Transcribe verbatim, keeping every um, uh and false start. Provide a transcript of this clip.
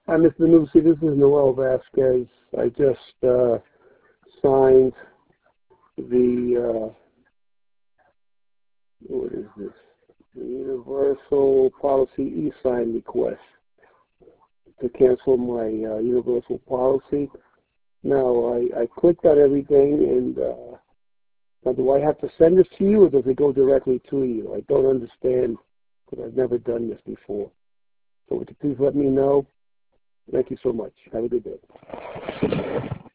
Hi, Mister Nusi. This is Noel Vasquez. I just uh, signed the, uh, what is this? The Universal Policy e-sign request to cancel my uh, Universal Policy. Now, I, I clicked on everything, and uh, now do I have to send this to you, or does it go directly to you? I don't understand, because I've never done this before. So would you please let me know? Thank you so much. Have a good day.